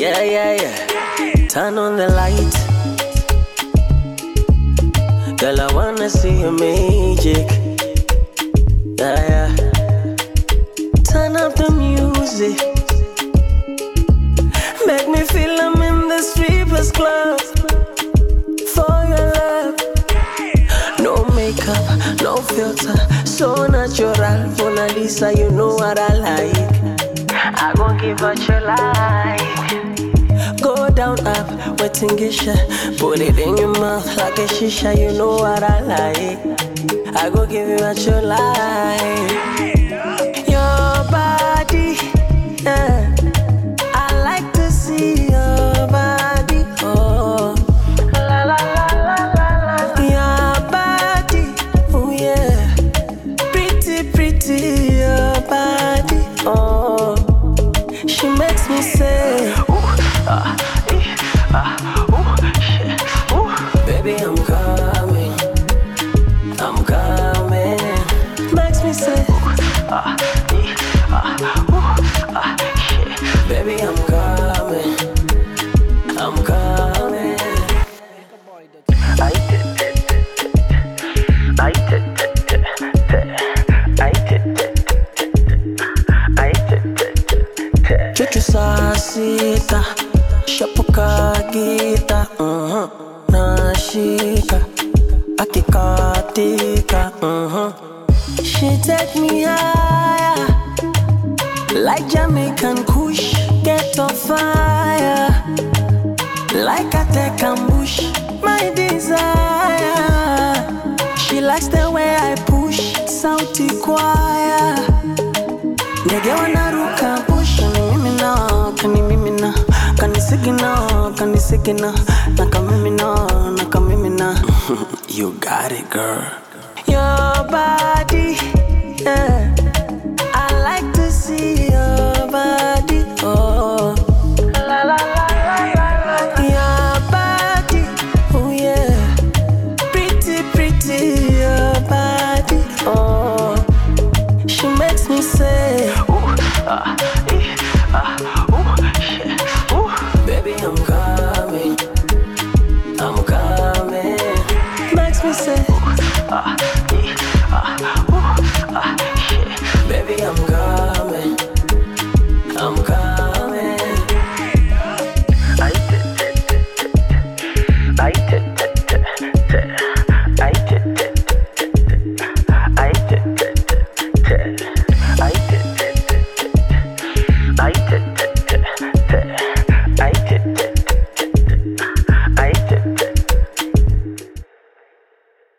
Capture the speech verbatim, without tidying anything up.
Yeah, yeah, yeah. Turn on the light. Girl, I wanna see your magic. Yeah, yeah. Turn up the music. Make me feel I'm in the strippers club. For your love. No makeup, no filter. So natural. Mona Lisa, you know what I like. I gon' give what you like. Go down, up, wet and gisha. Put it in your mouth like a shisha. You know what I like. I gon' give you what you like. Your body, yeah. I like to see your body, oh. La la la la la la. Your body, oh yeah. Pretty, pretty, your body, oh. She makes me say, ooh, ah, eh, ah, ooh, shit, ooh. Baby, I'm coming, I'm coming. Makes me say, ooh, ah, eh, ah, ooh, ah, shit. Baby, I'm coming, I'm coming. I did it, I did it, I did it, I did it. Chuchu sasita, shapuka gita, uh-huh. Nashika, akikatika, uh-huh. She take me higher, like Jamaican Kush, get on fire. Like I take ambush, my desire. She likes the way I push, sauti choir. Ndege wanaruka push, kani mimi na, kani mimi na, kani sigina, kani sigina, naka mimi na, naka mimi na. You got it, girl. Your body, yeah. I like to see your body, oh. La la la la la la. Your body, oh yeah. Pretty, pretty, your body, oh. She makes me say, ooh, ah, eh, ah, ooh, shit, ooh. Baby, I'm coming, I'm coming. Makes me say, ooh, ah, eh, ah, ooh, ah, shit. Baby, I'm coming, I'm coming. I did it, I did it.